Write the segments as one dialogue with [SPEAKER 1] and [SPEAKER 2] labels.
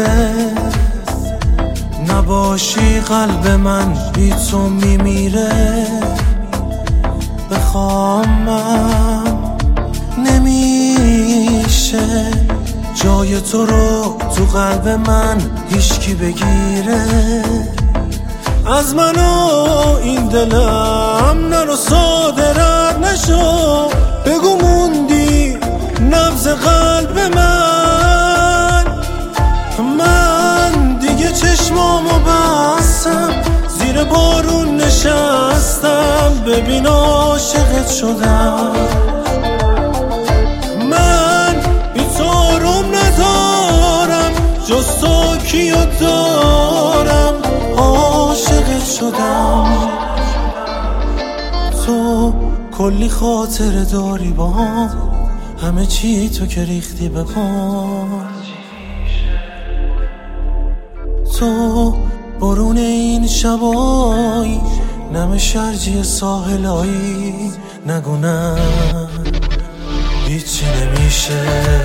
[SPEAKER 1] نباشی قلب من بی تو میمیره. بخوامم نمیشه جای تو رو تو قلب من هیچکی بگیره. از من و این دلم نرو صادرت نشو، بگو موندی نبض قلب من دیگه چشمامو بستم، زیر بارون نشستم، ببین عاشقت شدم. من بی تو آروم ندارم، جز تو کیو دارم، عاشقت شدم. تو کلی خاطره داری با هم، همه چی تو که ریختی به پام. تو برون این شبایی نم شرجی ساحلایی، نگو نه هیچی نمیشه.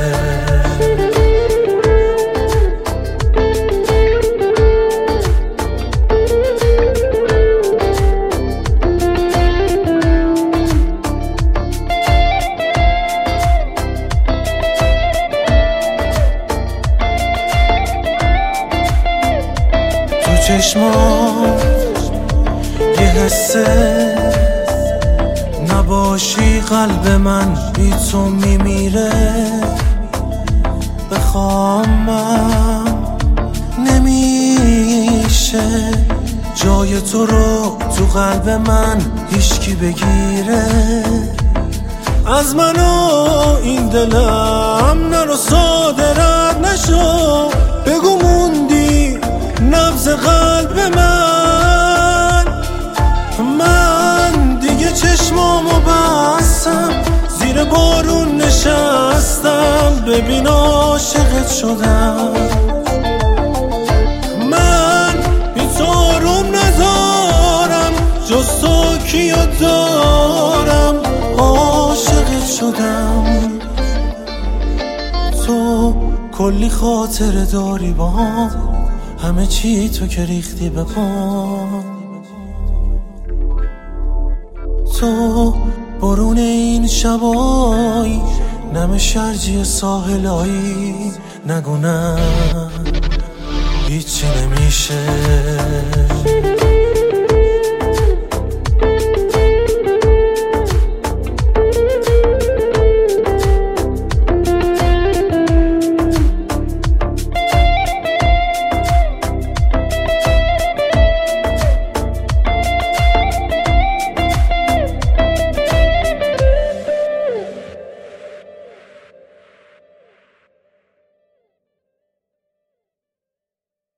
[SPEAKER 1] چشمات یه حسه، نباشی قلب من بی تو میمیره. بخوامم نمیشه جای تو رو تو قلب من هیچکی بگیره. از من و این دلم نرو صادرت نشو، بگو موندی نبض قلب من دیگه چشمامو بستم، زیر بارون نشستم، ببین عاشقت شدم. من بی تو آروم ندارم، جز تو کیو دارم، عاشقت شدم. تو کلی خاطره داری با هم، همه چی تو که ریختی به پام. تو برون این شبایی نم شرجی ساحلایی، نگو نه هیچی نمیشه.